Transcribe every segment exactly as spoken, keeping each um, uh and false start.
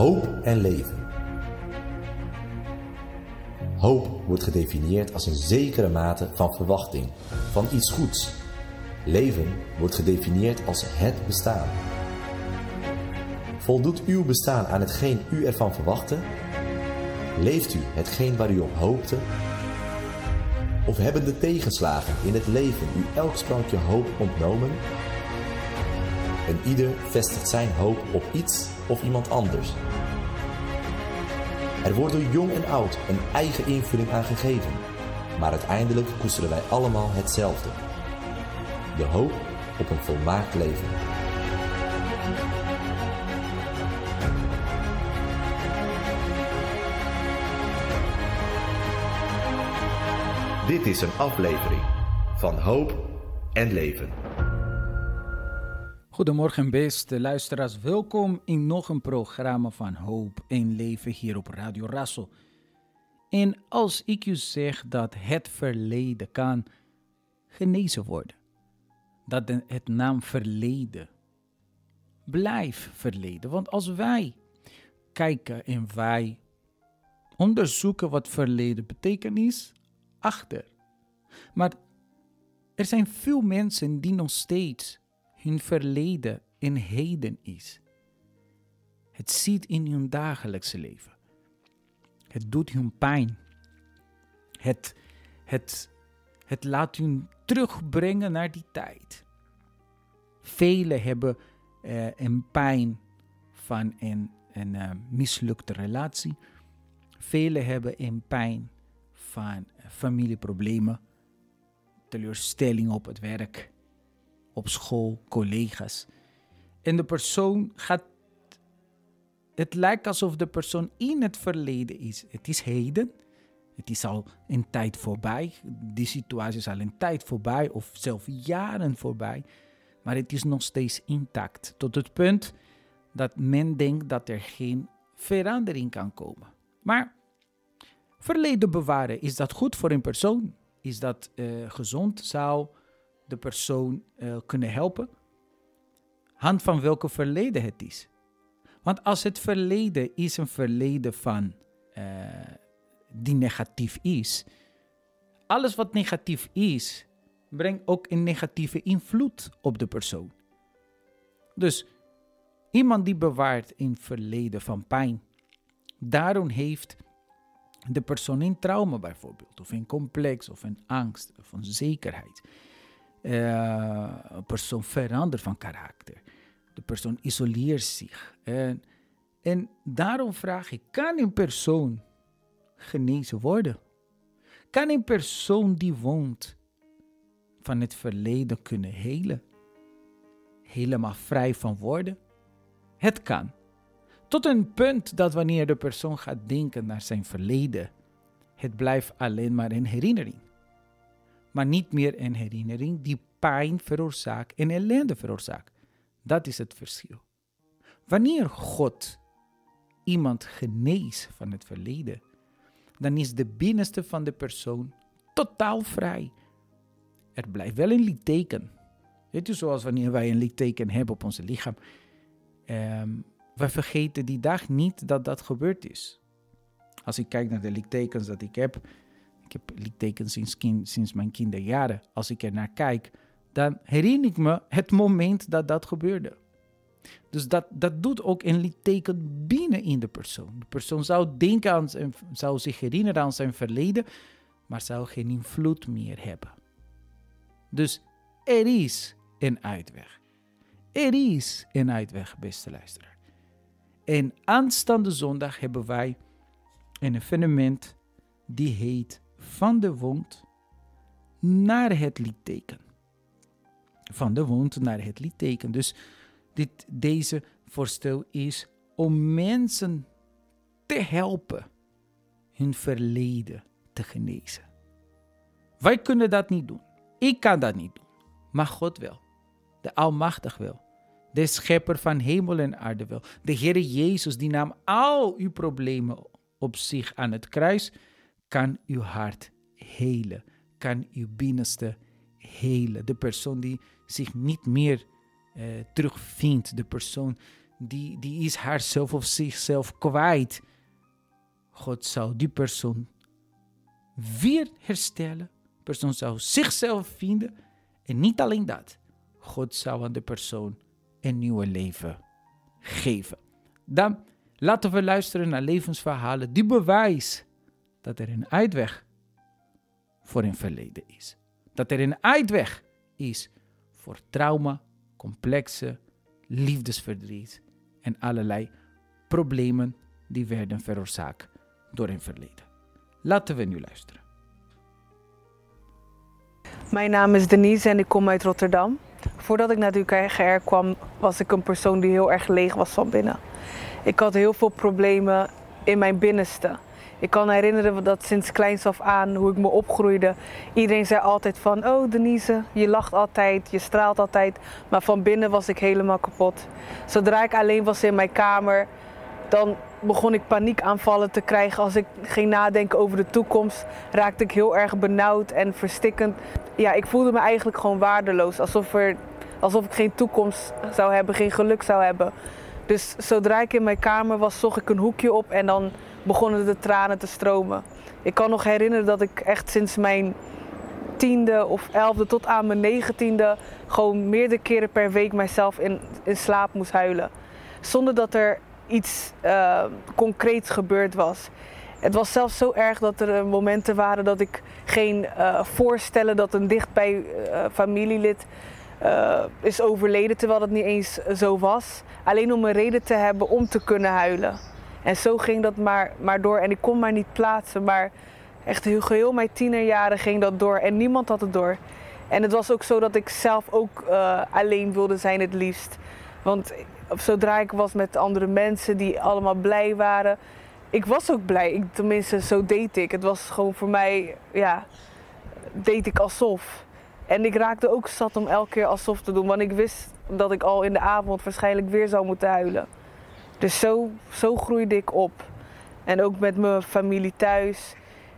Hoop en leven. Hoop wordt gedefinieerd als een zekere mate van verwachting, van iets goeds. Leven wordt gedefinieerd als het bestaan. Voldoet uw bestaan aan hetgeen u ervan verwachtte? Leeft u hetgeen waar u op hoopte? Of hebben de tegenslagen in het leven u elk sprankje hoop ontnomen? En ieder vestigt zijn hoop op iets of iemand anders. Er wordt door jong en oud een eigen invulling aan gegeven, maar uiteindelijk koesteren wij allemaal hetzelfde. De hoop op een volmaakt leven. Dit is een aflevering van Hoop en Leven. Goedemorgen beste luisteraars, welkom in nog een programma van Hoop en Leven hier op Radio Rassel. En als ik u zeg dat het verleden kan genezen worden, dat de, het naam verleden blijft verleden. Want als wij kijken en wij onderzoeken wat verleden betekent is, achter. Maar er zijn veel mensen die nog steeds hun verleden en heden is. Het zit in hun dagelijkse leven. Het doet hun pijn. Het, het, het laat hun terugbrengen naar die tijd. Velen hebben uh, een pijn van een, een uh, mislukte relatie. Velen hebben een pijn van uh, familieproblemen, teleurstelling op het werk, op school, collega's. En de persoon gaat, het lijkt alsof de persoon in het verleden is. Het is heden, het is al een tijd voorbij, die situatie is al een tijd voorbij of zelfs jaren voorbij, maar het is nog steeds intact. Tot het punt dat men denkt dat er geen verandering kan komen. Maar verleden bewaren, is dat goed voor een persoon? Is dat uh, gezond? Zou de persoon uh, kunnen helpen? Hand van welke verleden het is. Want als het verleden is een verleden van uh, die negatief is, alles wat negatief is, brengt ook een negatieve invloed op de persoon. Dus iemand die bewaart een verleden van pijn, daarom heeft de persoon een trauma bijvoorbeeld, of een complex, of een angst, of een zekerheid. Uh, een persoon verandert van karakter. De persoon isoleert zich. En, en daarom vraag ik, kan een persoon genezen worden? Kan een persoon die woont van het verleden kunnen helen? Helemaal vrij van worden? Het kan. Tot een punt dat wanneer de persoon gaat denken naar zijn verleden, het blijft alleen maar een herinnering. Maar niet meer een herinnering die pijn veroorzaakt en ellende veroorzaakt. Dat is het verschil. Wanneer God iemand geneest van het verleden, dan is de binnenste van de persoon totaal vrij. Er blijft wel een litteken. Weet je, zoals wanneer wij een litteken hebben op ons lichaam. Um, wij vergeten die dag niet dat dat gebeurd is. Als ik kijk naar de littekens dat ik heb, ik heb littekens sinds, kind, sinds mijn kinderjaren. Als ik er naar kijk, dan herinner ik me het moment dat dat gebeurde. Dus dat, dat doet ook een litteken binnen in de persoon. De persoon zou denken aan zijn, zou zich herinneren aan zijn verleden, maar zou geen invloed meer hebben. Dus er is een uitweg. Er is een uitweg, beste luisteraar. En aanstaande zondag hebben wij een evenement die heet Van de Wond naar het litteken. Van de wond naar het litteken. Dus dit, deze voorstel is om mensen te helpen hun verleden te genezen. Wij kunnen dat niet doen. Ik kan dat niet doen. Maar God wel. De Almachtig wel. De schepper van hemel en aarde wel. De Heere Jezus, die nam al uw problemen op zich aan het kruis, kan uw hart helen. Kan uw binnenste helen. De persoon die zich niet meer uh, terugvindt. De persoon die, die is haarzelf of zichzelf kwijt. God zou die persoon weer herstellen. De persoon zou zichzelf vinden. En niet alleen dat. God zou aan de persoon een nieuw leven geven. Dan laten we luisteren naar levensverhalen die bewijzen dat er een uitweg voor een verleden is. Dat er een uitweg is voor trauma, complexe, liefdesverdriet en allerlei problemen die werden veroorzaakt door een verleden. Laten we nu luisteren. Mijn naam is Denise en ik kom uit Rotterdam. Voordat ik naar de U K R kwam, was ik een persoon die heel erg leeg was van binnen. Ik had heel veel problemen in mijn binnenste. Ik kan me herinneren dat sinds kleins af aan, hoe ik me opgroeide, iedereen zei altijd van, oh Denise, je lacht altijd, je straalt altijd. Maar van binnen was ik helemaal kapot. Zodra ik alleen was in mijn kamer, dan begon ik paniekaanvallen te krijgen. Als ik ging nadenken over de toekomst, raakte ik heel erg benauwd en verstikkend. Ja, ik voelde me eigenlijk gewoon waardeloos, alsof, er, alsof ik geen toekomst zou hebben, geen geluk zou hebben. Dus zodra ik in mijn kamer was, zocht ik een hoekje op en dan begonnen de tranen te stromen. Ik kan nog herinneren dat ik echt sinds mijn tiende of elfde tot aan mijn negentiende gewoon meerdere keren per week mijzelf in, in slaap moest huilen. Zonder dat er iets uh, concreets gebeurd was. Het was zelfs zo erg dat er momenten waren dat ik geen uh, voorstellen dat een dichtbij uh, familielid uh, is overleden, terwijl het niet eens zo was. Alleen om een reden te hebben om te kunnen huilen. En zo ging dat maar, maar door. En ik kon maar niet plaatsen, maar echt heel geheel mijn tienerjaren ging dat door en niemand had het door. En het was ook zo dat ik zelf ook uh, alleen wilde zijn het liefst. Want zodra ik was met andere mensen die allemaal blij waren, ik was ook blij. Ik, tenminste, zo deed ik. Het was gewoon voor mij, ja, deed ik alsof. En ik raakte ook zat om elke keer alsof te doen, want ik wist dat ik al in de avond waarschijnlijk weer zou moeten huilen. Dus zo, zo groeide ik op. En ook met mijn familie thuis.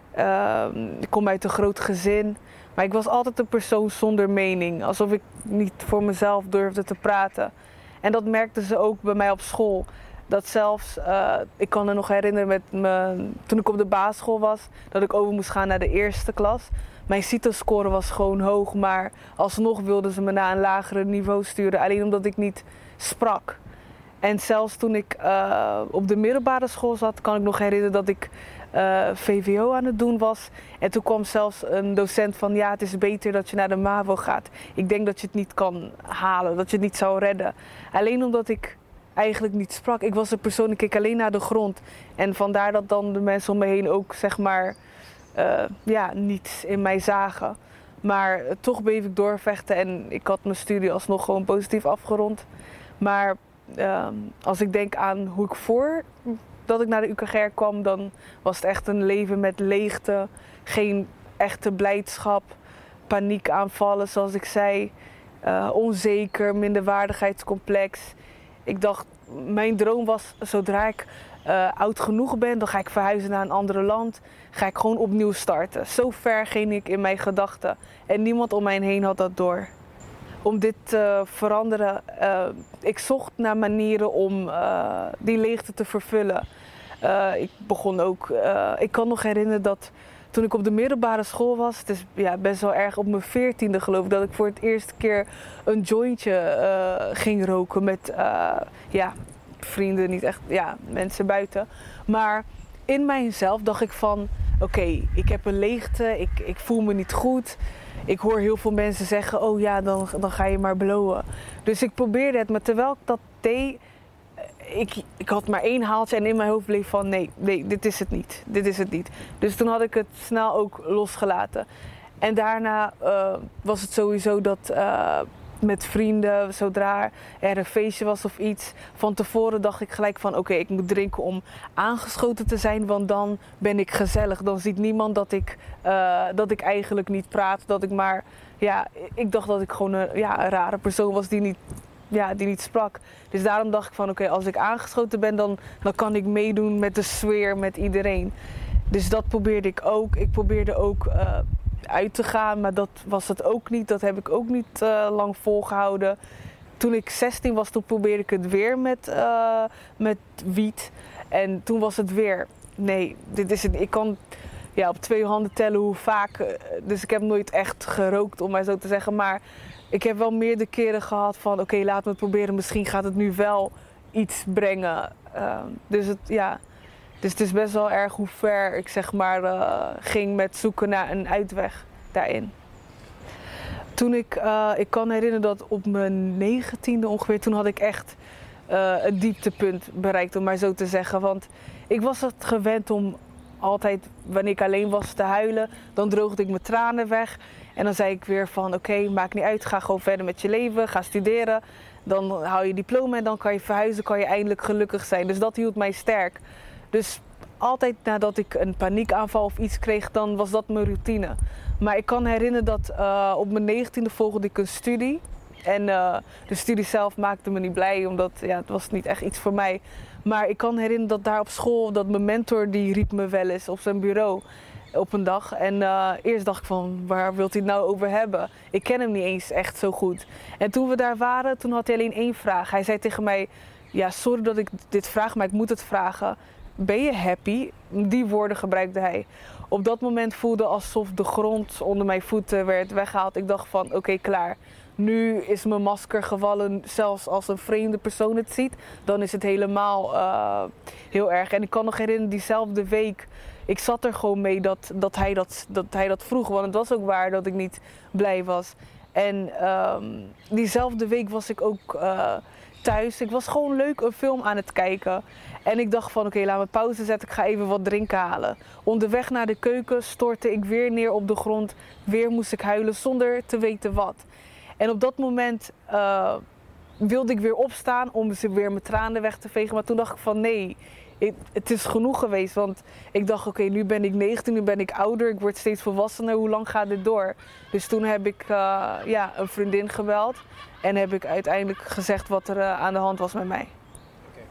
Uh, ik kom uit een groot gezin. Maar ik was altijd een persoon zonder mening. Alsof ik niet voor mezelf durfde te praten. En dat merkten ze ook bij mij op school. Dat zelfs, uh, ik kan me nog herinneren met me, toen ik op de basisschool was, dat ik over moest gaan naar de eerste klas. Mijn CITO-score was gewoon hoog, maar alsnog wilden ze me naar een lagere niveau sturen. Alleen omdat ik niet sprak. En zelfs toen ik uh, op de middelbare school zat, kan ik nog herinneren dat ik uh, V W O aan het doen was. En toen kwam zelfs een docent van, ja, het is beter dat je naar de MAVO gaat. Ik denk dat je het niet kan halen, dat je het niet zou redden. Alleen omdat ik eigenlijk niet sprak. Ik was een persoon, ik keek alleen naar de grond. En vandaar dat dan de mensen om me heen ook, zeg maar, uh, ja, niets in mij zagen. Maar uh, toch bleef ik doorvechten en ik had mijn studie alsnog gewoon positief afgerond. Maar Uh, als ik denk aan hoe ik voor dat ik naar de U K G R kwam, dan was het echt een leven met leegte, geen echte blijdschap, paniekaanvallen zoals ik zei, uh, onzeker, minderwaardigheidscomplex. Ik dacht, mijn droom was, zodra ik uh, oud genoeg ben, dan ga ik verhuizen naar een ander land, ga ik gewoon opnieuw starten. Zo ver ging ik in mijn gedachten en niemand om mij heen had dat door. Om dit te veranderen, uh, ik zocht naar manieren om uh, die leegte te vervullen. Uh, ik begon ook, uh, ik kan nog herinneren dat toen ik op de middelbare school was, het is ja, best wel erg op mijn veertiende geloof ik, dat ik voor het eerste keer een jointje uh, ging roken met uh, ja, vrienden, niet echt, ja, mensen buiten. Maar in mijzelf dacht ik van, oké, okay, ik heb een leegte, ik, ik voel me niet goed. Ik hoor heel veel mensen zeggen, oh ja, dan, dan ga je maar blowen. Dus ik probeerde het, maar terwijl ik dat deed, ik, ik had maar één haaltje en in mijn hoofd bleef van, nee, nee, dit is het niet, dit is het niet. Dus toen had ik het snel ook losgelaten. En daarna uh, was het sowieso dat uh, met vrienden, zodra er een feestje was of iets, van tevoren dacht ik gelijk van, oké, okay, ik moet drinken om aangeschoten te zijn, want dan ben ik gezellig. Dan ziet niemand dat ik, uh, dat ik eigenlijk niet praat, dat ik maar, ja, ik dacht dat ik gewoon een, ja, een rare persoon was die niet, ja, die niet sprak. Dus daarom dacht ik van, oké, okay, als ik aangeschoten ben, dan, dan kan ik meedoen met de sfeer, met iedereen. Dus dat probeerde ik ook. Ik probeerde ook uh, uit te gaan, maar dat was het ook niet. Dat heb ik ook niet uh, lang volgehouden. toen ik zestien was, toen probeerde ik het weer met, uh, met wiet. En toen was het weer, nee, dit is het, ik kan ja, op twee handen tellen hoe vaak. Uh, dus ik heb nooit echt gerookt, om maar zo te zeggen. Maar ik heb wel meerdere keren gehad van, oké, okay, laat me het proberen. Misschien gaat het nu wel iets brengen. Uh, dus, het, ja. dus het is best wel erg hoe ver ik zeg maar uh, ging met zoeken naar een uitweg daarin. Toen ik, uh, ik kan herinneren dat op mijn negentiende ongeveer, toen had ik echt uh, het dieptepunt bereikt, om maar zo te zeggen. Want ik was het gewend om altijd, wanneer ik alleen was, te huilen. Dan droogde ik mijn tranen weg. En dan zei ik weer van, oké, okay, maakt niet uit, ga gewoon verder met je leven, ga studeren. Dan haal je diploma en dan kan je verhuizen, kan je eindelijk gelukkig zijn. Dus dat hield mij sterk. Dus altijd nadat ik een paniekaanval of iets kreeg, dan was dat mijn routine. Maar ik kan herinneren dat uh, op mijn negentiende volgde ik een studie. En uh, de studie zelf maakte me niet blij, omdat ja, het was niet echt iets voor mij. Maar ik kan herinneren dat daar op school, dat mijn mentor die riep me wel eens op zijn bureau op een dag. En uh, eerst dacht ik van, waar wilt hij het nou over hebben? Ik ken hem niet eens echt zo goed. En toen we daar waren, toen had hij alleen één vraag. Hij zei tegen mij, ja, sorry dat ik dit vraag, maar ik moet het vragen. Ben je happy? Die woorden gebruikte hij. Op dat moment voelde alsof de grond onder mijn voeten werd weggehaald. Ik dacht van, oké, okay, klaar. Nu is mijn masker gevallen, zelfs als een vreemde persoon het ziet. Dan is het helemaal uh, heel erg. En ik kan nog herinneren, diezelfde week, ik zat er gewoon mee dat, dat, hij, dat, dat hij dat vroeg. Want het was ook waar dat ik niet blij was. En um, diezelfde week was ik ook uh, thuis. Ik was gewoon leuk een film aan het kijken. En ik dacht van, oké, okay, laat me pauze zetten. Ik ga even wat drinken halen. Onderweg naar de keuken stortte ik weer neer op de grond. Weer moest ik huilen zonder te weten wat. En op dat moment uh, wilde ik weer opstaan om weer mijn tranen weg te vegen. Maar toen dacht ik van nee, ik, het is genoeg geweest. Want ik dacht oké, okay, nu ben ik negentien, nu ben ik ouder. Ik word steeds volwassener. Hoe lang gaat dit door? Dus toen heb ik uh, ja, een vriendin gebeld. En heb ik uiteindelijk gezegd wat er uh, aan de hand was met mij. Okay.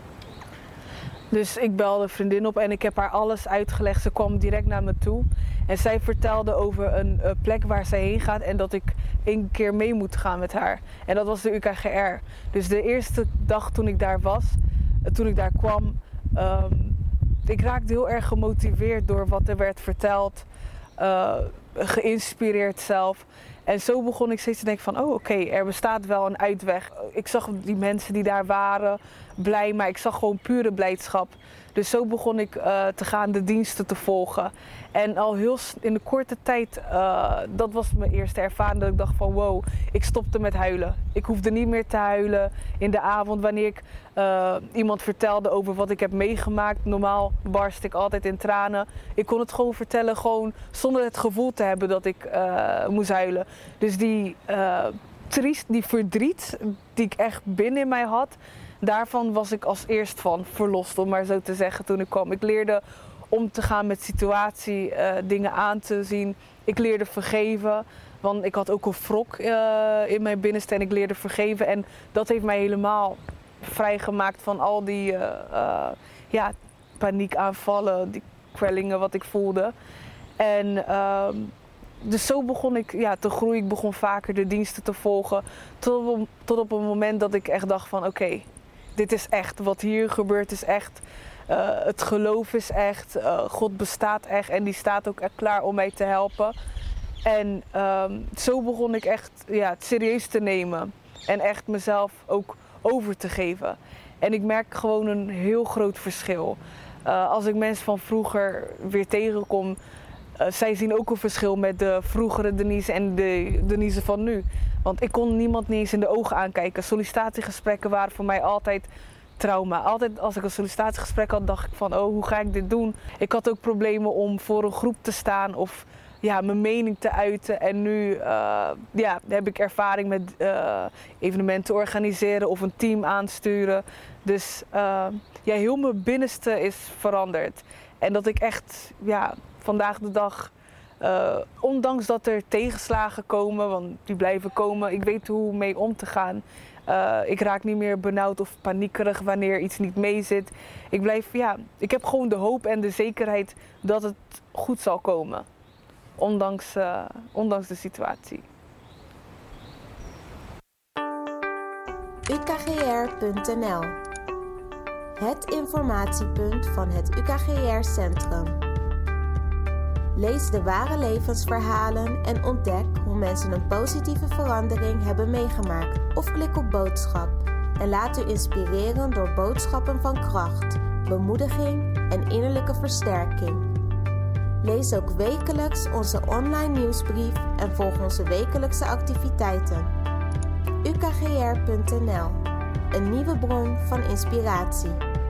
Dus ik belde een vriendin op en ik heb haar alles uitgelegd. Ze kwam direct naar me toe. En zij vertelde over een uh, plek waar zij heen gaat en dat ik één keer mee moet gaan met haar. En dat was de U K G R. Dus de eerste dag toen ik daar was, uh, toen ik daar kwam, um, ik raakte heel erg gemotiveerd door wat er werd verteld. Uh, geïnspireerd zelf. En zo begon ik steeds te denken van, oh oké, okay, er bestaat wel een uitweg. Ik zag die mensen die daar waren blij, maar ik zag gewoon pure blijdschap. Dus zo begon ik uh, te gaan, de diensten te volgen. En al heel in de korte tijd, uh, dat was mijn eerste ervaring, dat ik dacht van wow, ik stopte met huilen. Ik hoefde niet meer te huilen in de avond wanneer ik uh, iemand vertelde over wat ik heb meegemaakt. Normaal barst ik altijd in tranen. Ik kon het gewoon vertellen, gewoon zonder het gevoel te hebben dat ik uh, moest huilen. Dus die, uh, triest, die verdriet die ik echt binnen in mij had, daarvan was ik als eerst van verlost, om maar zo te zeggen, toen ik kwam. Ik leerde om te gaan met situatie, uh, dingen aan te zien. Ik leerde vergeven, want ik had ook een wrok uh, in mijn binnenste en ik leerde vergeven. En dat heeft mij helemaal vrijgemaakt van al die uh, uh, ja, paniekaanvallen, die kwellingen wat ik voelde. En uh, dus zo begon ik ja, te groeien. Ik begon vaker de diensten te volgen. Tot op, tot op een moment dat ik echt dacht van oké, okay, dit is echt. Wat hier gebeurt is echt. Uh, het geloof is echt. Uh, God bestaat echt. En die staat ook echt klaar om mij te helpen. En um, zo begon ik echt ja, het serieus te nemen. En echt mezelf ook over te geven. En ik merk gewoon een heel groot verschil. Uh, als ik mensen van vroeger weer tegenkom. Uh, zij zien ook een verschil met de vroegere Denise en de Denise van nu. Want ik kon niemand niet eens in de ogen aankijken. Sollicitatiegesprekken waren voor mij altijd trauma. Altijd als ik een sollicitatiegesprek had, dacht ik van oh, hoe ga ik dit doen? Ik had ook problemen om voor een groep te staan of ja, mijn mening te uiten. En nu uh, ja, heb ik ervaring met uh, evenementen organiseren of een team aansturen. Dus uh, ja, heel mijn binnenste is veranderd. En dat ik echt ja, vandaag de dag, uh, ondanks dat er tegenslagen komen, want die blijven komen, ik weet hoe mee om te gaan. Uh, ik raak niet meer benauwd of paniekerig wanneer iets niet meezit. Ik blijf, ja, ik heb gewoon de hoop en de zekerheid dat het goed zal komen. Ondanks, uh, ondanks de situatie. u k g r punt n l. Het informatiepunt van het U K G R-centrum. Lees de ware levensverhalen en ontdek hoe mensen een positieve verandering hebben meegemaakt. Of klik op boodschap en laat u inspireren door boodschappen van kracht, bemoediging en innerlijke versterking. Lees ook wekelijks onze online nieuwsbrief en volg onze wekelijkse activiteiten. u k g r punt n l, een nieuwe bron van inspiratie.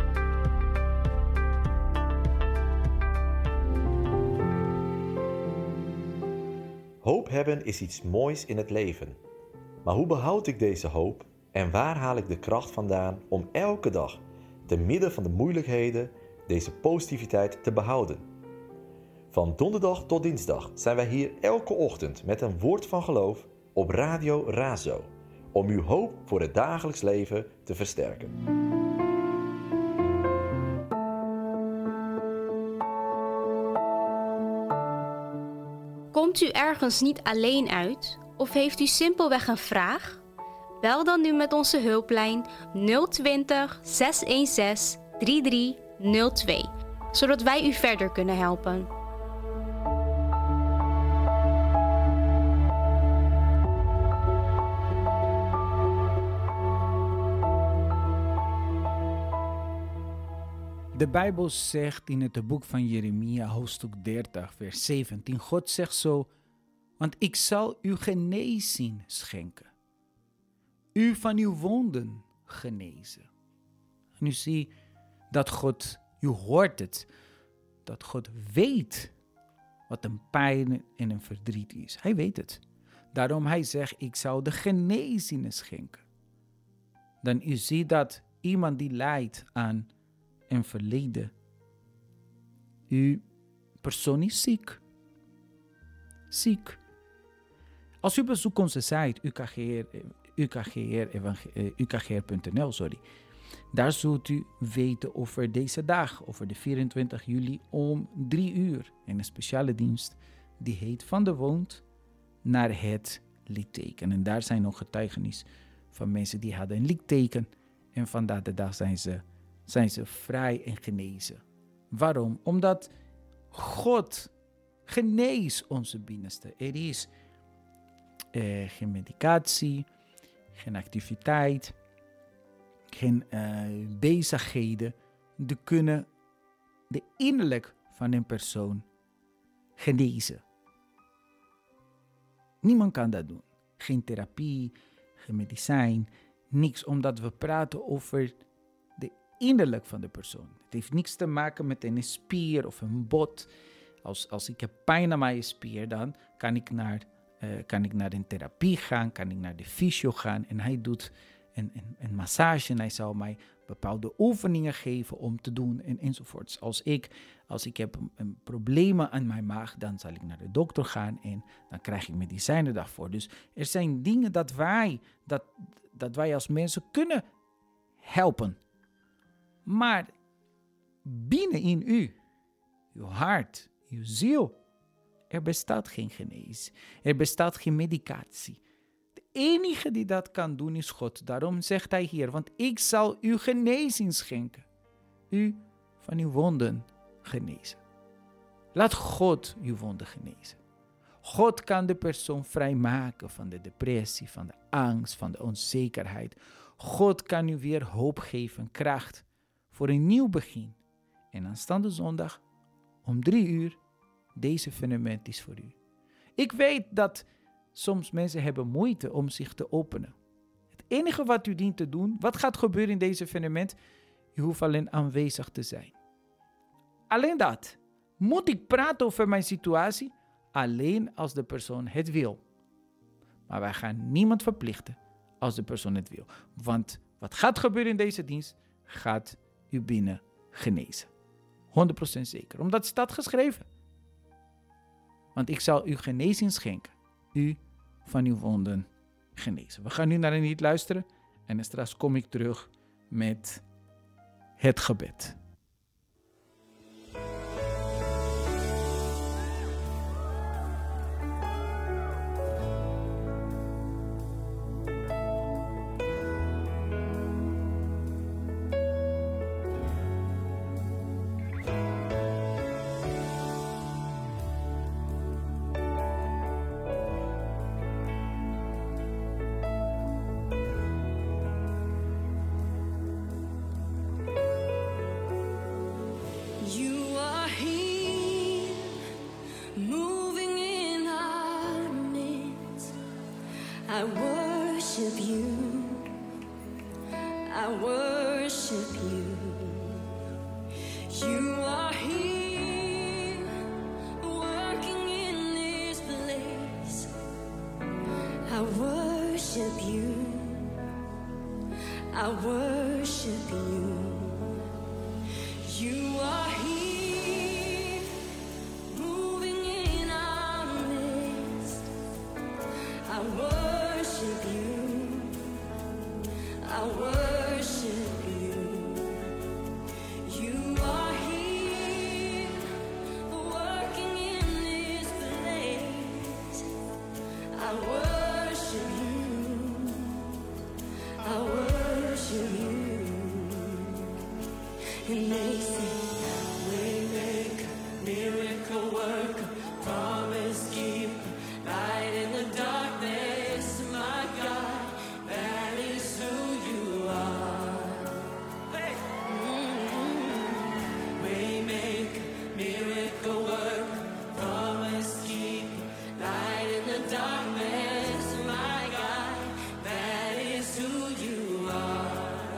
Hoop hebben is iets moois in het leven. Maar hoe behoud ik deze hoop en waar haal ik de kracht vandaan om elke dag, te midden van de moeilijkheden, deze positiviteit te behouden? Van donderdag tot dinsdag zijn wij hier elke ochtend met een woord van geloof op Radio Razo, om uw hoop voor het dagelijks leven te versterken. Komt u ergens niet alleen uit of heeft u simpelweg een vraag? Bel dan nu met onze hulplijn nul twintig, zes een zes, drie drie nul twee, zodat wij u verder kunnen helpen. De Bijbel zegt in het boek van Jeremia, hoofdstuk dertig, vers zeventien. God zegt zo, want ik zal u genezing schenken. U van uw wonden genezen. En u ziet dat God, u hoort het, dat God weet wat een pijn en een verdriet is. Hij weet het. Daarom hij zegt, ik zal de genezing schenken. Dan u ziet dat iemand die lijdt aan een verleden. Uw persoon is ziek. Ziek. Als u bezoekt onze site u k g r, u k g r, u k g r punt n l, sorry. Daar zult u weten over deze dag, over de vierentwintig juli om drie uur. En een speciale dienst die heet Van de Wond naar het litteken. En daar zijn nog getuigenis van mensen die hadden een litteken. En vandaag de dag zijn ze zijn ze vrij en genezen. Waarom? Omdat God geneest onze binnenste. Er is eh, geen medicatie, geen activiteit, geen uh, bezigheden die kunnen de innerlijk van een persoon genezen. Niemand kan dat doen. Geen therapie, geen medicijn, niks, omdat we praten over innerlijk van de persoon. Het heeft niks te maken met een spier of een bot. Als, als ik heb pijn aan mijn spier, dan kan ik, naar, uh, kan ik naar een therapie gaan, kan ik naar de fysio gaan en hij doet een, een, een massage en hij zal mij bepaalde oefeningen geven om te doen en enzovoorts. Als ik, als ik heb een, een problemen aan mijn maag, dan zal ik naar de dokter gaan en dan krijg ik medicijnen daarvoor. Dus er zijn dingen dat wij, dat, dat wij als mensen kunnen helpen. Maar binnenin u, uw hart, uw ziel, er bestaat geen genees. Er bestaat geen medicatie. De enige die dat kan doen is God. Daarom zegt hij hier, want ik zal u genezing schenken. U van uw wonden genezen. Laat God uw wonden genezen. God kan de persoon vrijmaken van de depressie, van de angst, van de onzekerheid. God kan u weer hoop geven, kracht voor een nieuw begin. En aanstaande zondag om drie uur, deze evenement is voor u. Ik weet dat soms mensen hebben moeite om zich te openen. Het enige wat u dient te doen, wat gaat gebeuren in deze evenement? U hoeft alleen aanwezig te zijn. Alleen dat. Moet ik praten over mijn situatie? Alleen als de persoon het wil. Maar wij gaan niemand verplichten als de persoon het wil. Want wat gaat gebeuren in deze dienst, gaat u binnen genezen. honderd procent zeker. Omdat het staat geschreven. Want ik zal u genezing schenken. U van uw wonden genezen. We gaan nu naar een lied luisteren. En straks kom ik terug met het gebed. I worship you. I worship you. You are here, working in this place. I worship you. I worship you. You are here, moving in our midst. I worship you. I worship you. You are here, working in this place. I worship you. I worship you. And they say, Waymaker, miracle worker, promise keeper, light in the darkness, my God, that is who you are. Hey. Mm-hmm. Waymaker, miracle worker, promise keeper, light in the darkness, my God, that is who you are.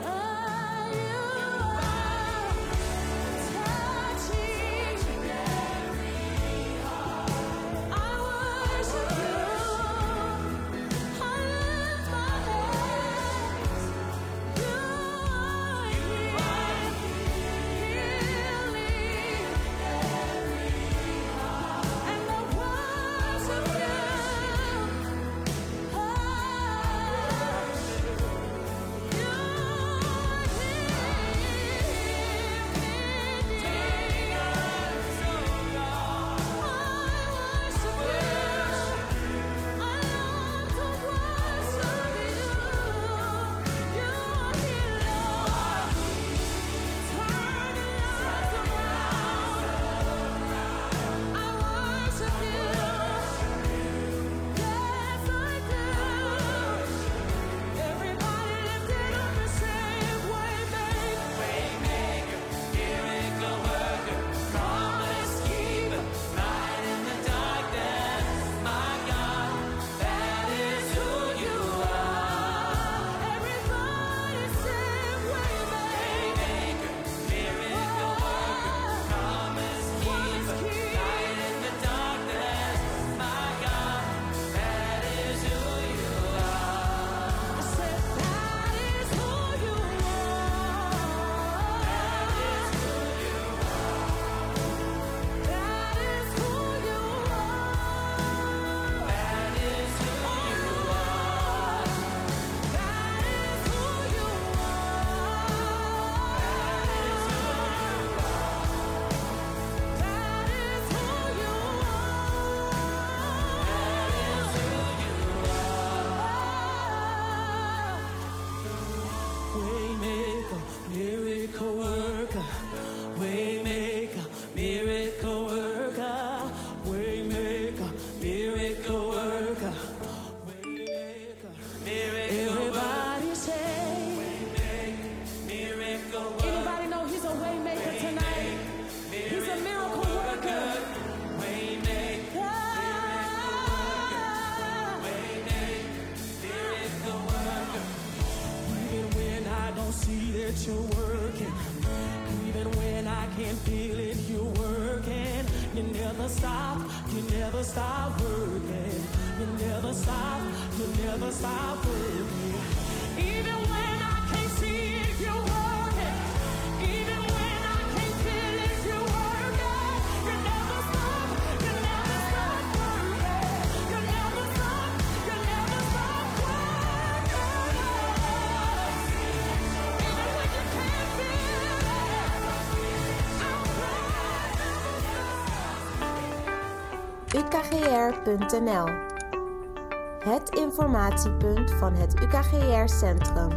U K G R punt N L. Het informatiepunt van het U K G R-centrum.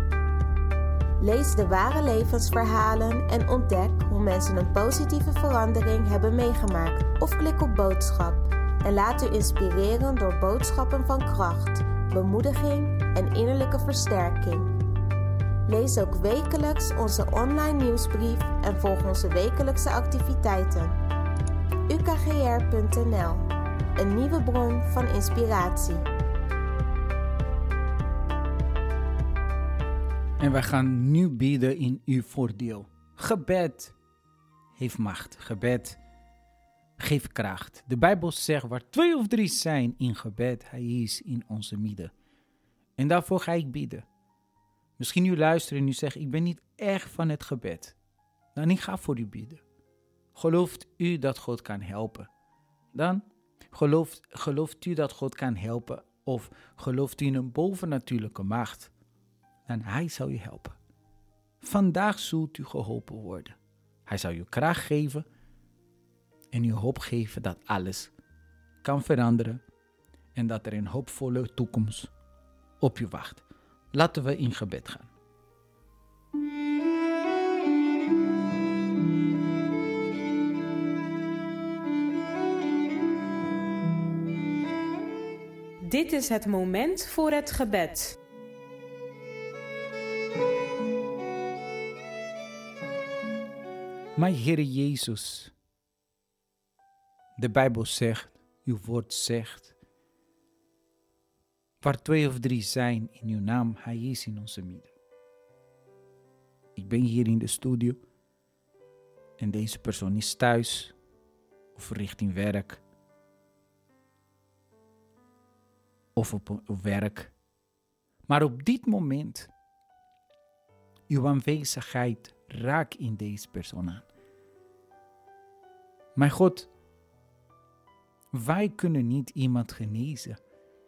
Lees de ware levensverhalen en ontdek hoe mensen een positieve verandering hebben meegemaakt. Of klik op boodschap en laat u inspireren door boodschappen van kracht, bemoediging en innerlijke versterking. Lees ook wekelijks onze online nieuwsbrief en volg onze wekelijkse activiteiten. U K G R punt N L, een nieuwe bron van inspiratie. En wij gaan nu bidden in uw voordeel. Gebed heeft macht. Gebed geeft kracht. De Bijbel zegt waar twee of drie zijn in gebed, hij is in onze midden. En daarvoor ga ik bidden. Misschien u luistert en u zegt, ik ben niet echt van het gebed. Dan ik ga voor u bidden. Gelooft u dat God kan helpen? Dan gelooft, gelooft u dat God kan helpen? Of gelooft u in een bovennatuurlijke macht? Dan hij zal u helpen. Vandaag zult u geholpen worden. Hij zal u kracht geven en u hoop geven dat alles kan veranderen en dat er een hoopvolle toekomst op u wacht. Laten we in gebed gaan. Dit is het moment voor het gebed. Mijn Heer Jezus, de Bijbel zegt, uw woord zegt, waar twee of drie zijn in uw naam, hij is in onze midden. Ik ben hier in de studio en deze persoon is thuis of richting werk of op, op werk. Maar op dit moment, uw aanwezigheid raakt in deze persoon aan. Mijn God, wij kunnen niet iemand genezen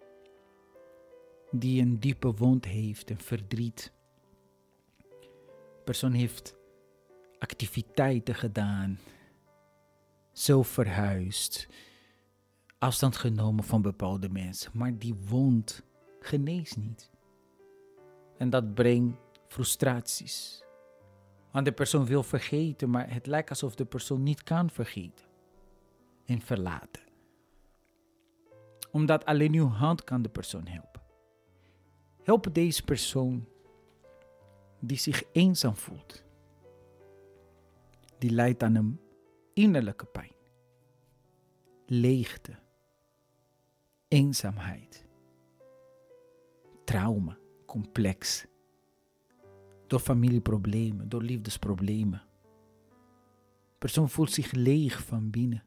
die een diepe wond heeft en verdriet. De persoon heeft activiteiten gedaan, zo verhuisd, afstand genomen van bepaalde mensen, maar die wond geneest niet. En dat brengt frustraties. Want de persoon wil vergeten, maar het lijkt alsof de persoon niet kan vergeten en verlaten. Omdat alleen uw hand kan de persoon helpen. Help deze persoon die zich eenzaam voelt. Die lijdt aan een innerlijke pijn. Leegte. Eenzaamheid. Trauma. Complex. Door familieproblemen, door liefdesproblemen. De persoon voelt zich leeg van binnen.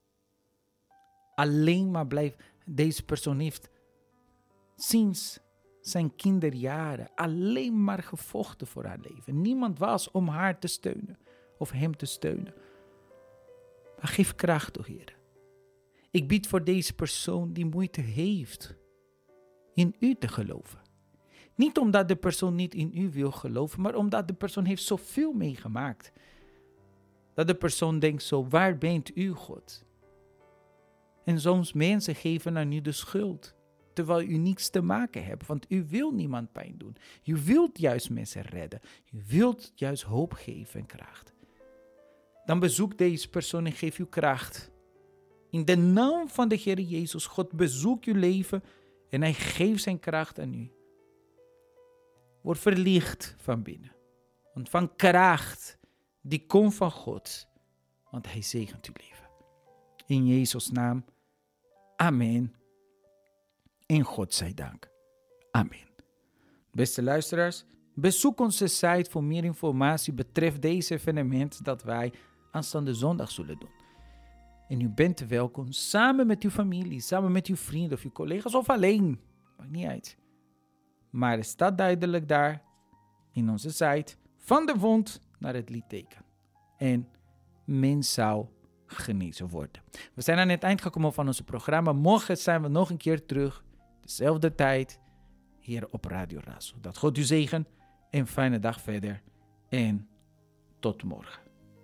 Alleen maar blijft, deze persoon heeft sinds zijn kinderjaren alleen maar gevochten voor haar leven. Niemand was om haar te steunen of hem te steunen. Maar geef kracht, o Heer. Ik bid voor deze persoon die moeite heeft in u te geloven. Niet omdat de persoon niet in u wil geloven, maar omdat de persoon heeft zoveel meegemaakt. Dat de persoon denkt zo, waar bent u, God? En soms mensen geven aan u de schuld, terwijl u niets te maken hebt, want u wilt niemand pijn doen. U wilt juist mensen redden. U wilt juist hoop geven en kracht. Dan bezoek deze persoon en geef u kracht. In de naam van de Heer Jezus, God bezoekt uw leven en hij geeft zijn kracht aan u. Word verlicht van binnen. Ontvang kracht die komt van God, want hij zegent uw leven. In Jezus' naam, amen. En God zij dank. Amen. Beste luisteraars, bezoek onze site voor meer informatie betreft deze evenement dat wij aanstaande zondag zullen doen. En u bent welkom samen met uw familie, samen met uw vrienden of uw collega's of alleen. Maakt niet uit. Maar het staat duidelijk daar in onze site van de wond naar het litteken. En men zou genezen worden. We zijn aan het eind gekomen van ons programma. Morgen zijn we nog een keer terug. Dezelfde tijd hier op Radio Razo. Dat God u zegen en fijne dag verder. En tot morgen.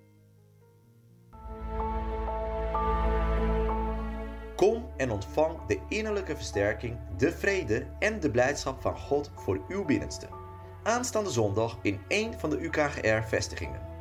Kom en ontvang de innerlijke versterking, de vrede en de blijdschap van God voor uw binnenste. Aanstaande zondag in één van de U K G R-vestigingen.